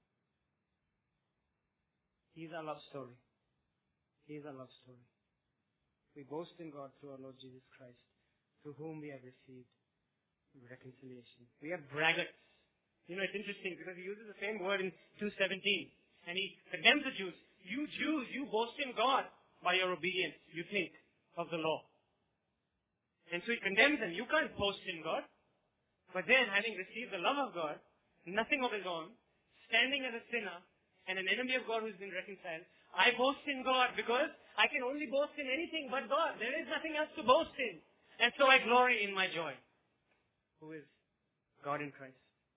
He is our love story. He is our love story. We boast in God through our Lord Jesus Christ, through whom we have received reconciliation. We are braggarts. You know, it's interesting because he uses the same word in two seventeen. And he condemns the Jews. You Jews, you boast in God by your obedience, you think, of the law. And so he condemns them. You can't boast in God. But then, having received the love of God, nothing of his own, standing as a sinner and an enemy of God who's been reconciled, I boast in God because I can only boast in anything but God. There is nothing else to boast in. And so I glory in my joy, who is God in Christ.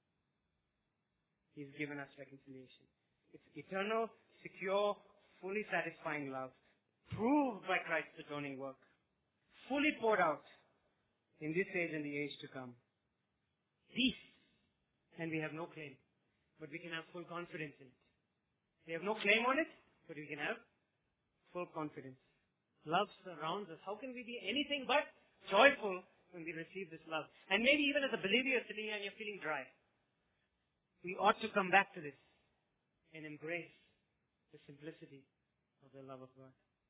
He's given us reconciliation. It's eternal, secure, fully satisfying love, proved by Christ's atoning work, fully poured out in this age and the age to come. Peace. And we have no claim, but we can have full confidence in it. We have no claim on it, but we can have full confidence. Love surrounds us. How can we be anything but joyful when we receive this love? And maybe even as a believer you're sitting here and you're feeling dry. We ought to come back to this and embrace the simplicity of the love of God.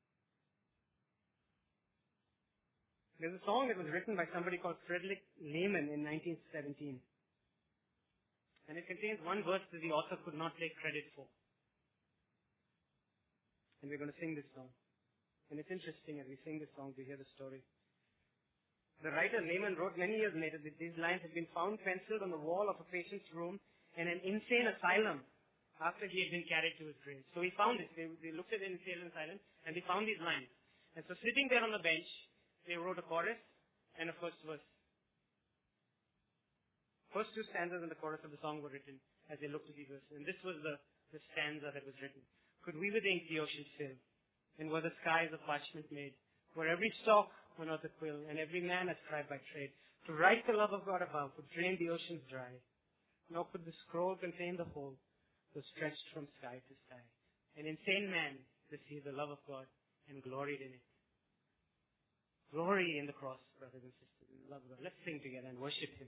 There's a song that was written by somebody called Frederick Lehman in nineteen seventeen. And it contains one verse that the author could not take credit for. And we're going to sing this song. And it's interesting as we sing this song to hear the story. The writer Lehman wrote many years later that these lines had been found penciled on the wall of a patient's room in an insane asylum after he had been carried to his grave. So he found it. They, they looked at the insane asylum and they found these lines. And so sitting there on the bench, they wrote a chorus and a first verse. First two stanzas and the chorus of the song were written as they looked at these verses. And this was the, the stanza that was written. Could we with ink the ocean fill, and were the skies of parchment made, were every stalk were not the quill, and every man hath tried by trade to write the love of God above, would drain the oceans dry. Nor could the scroll contain the whole, though stretched from sky to sky. An insane man received the love of God and gloried in it. Glory in the cross, brothers and sisters, in the love of God. Let's sing together and worship Him.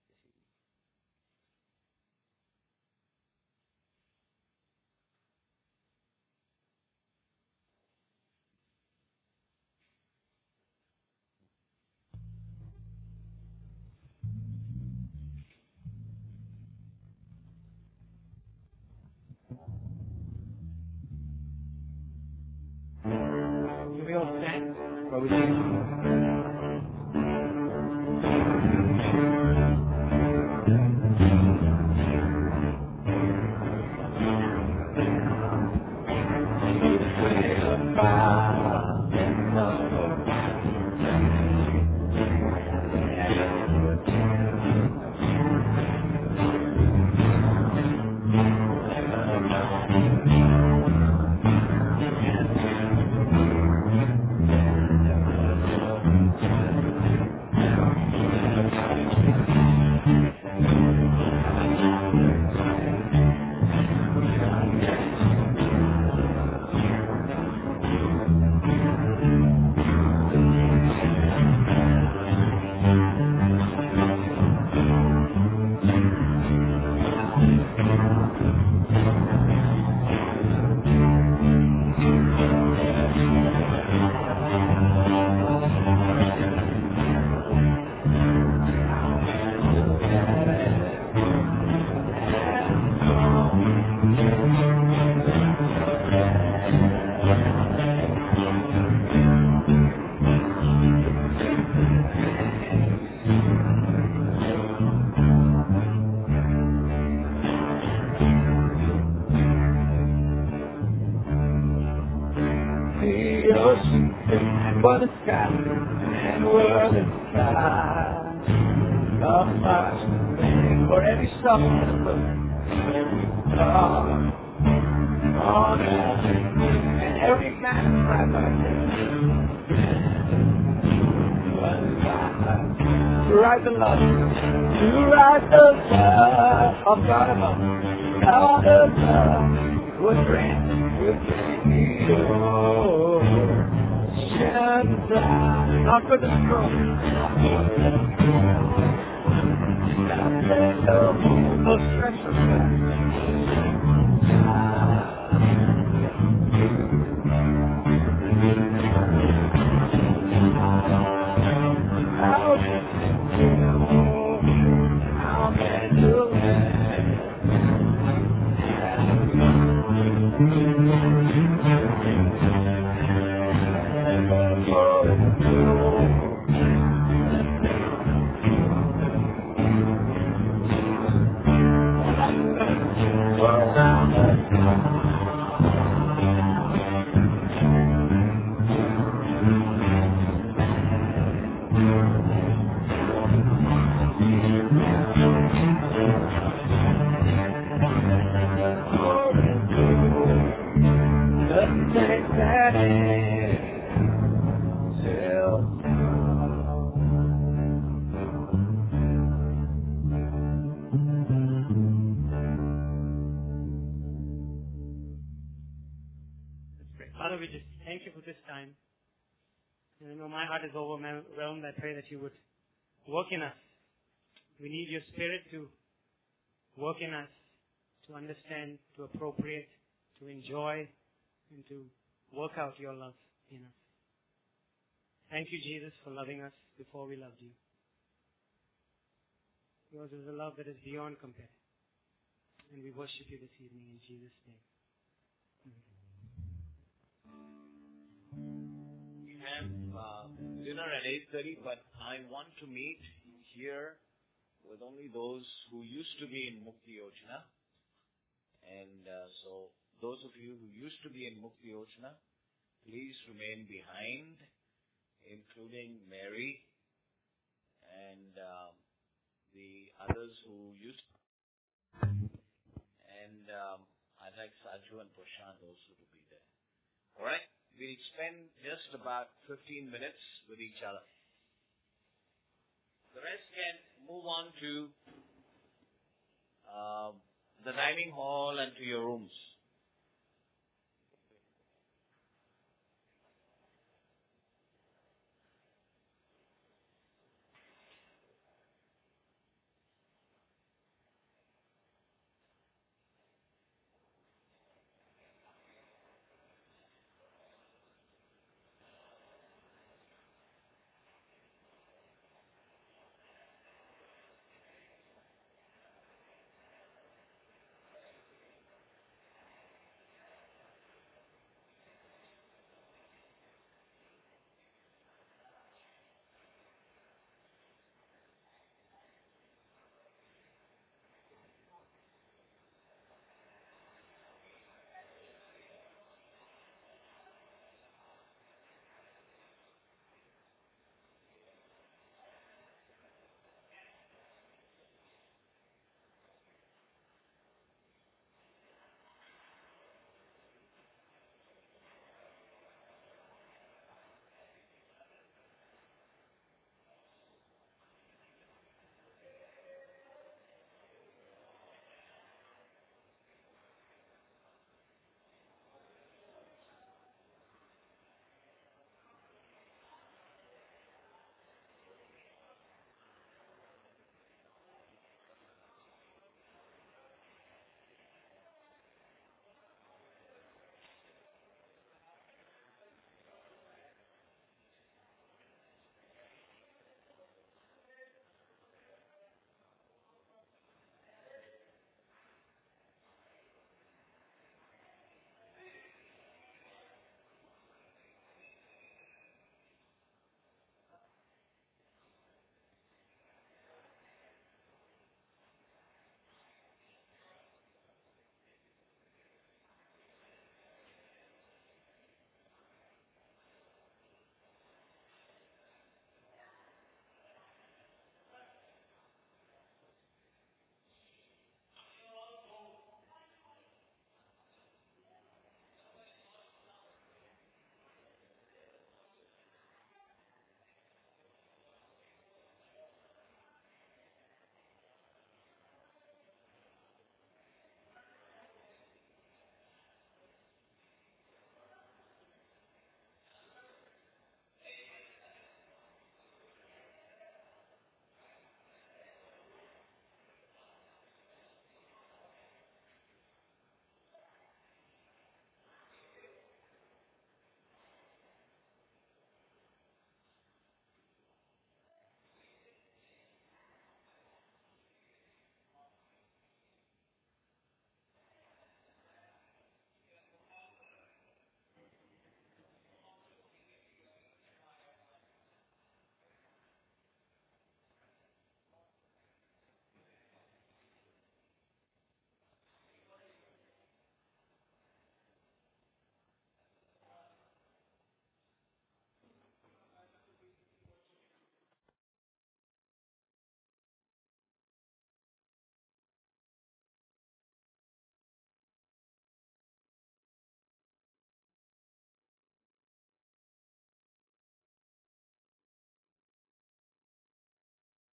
Do we all stand? Or we sing? For the sky and world and sky of much for every song on earth and every man right by to write the love, to write the love of God above, now the love would bring, would bring you. Not for the strong. No stress of that. How can you how can you Father, we just thank you for this time. And I know my heart is overwhelmed. I pray that you would work in us. We need your Spirit to work in us, to understand, to appropriate, to enjoy, and to work out your love in us. Thank you, Jesus, for loving us before we loved you. Yours is a love that is beyond compare. And we worship you this evening in Jesus' name. Amen. We have uh, dinner at eight thirty, but I want to meet here with only those who used to be in Mukti Yochana. And uh, so those of you who used to be in Mukti Yochana, please remain behind, including Mary and uh, the others who used to. And um, I'd like Saju and Prashant also to be there. All right? we'll spend just about fifteen minutes with each other. The rest can move on to uh, the dining hall and to your rooms.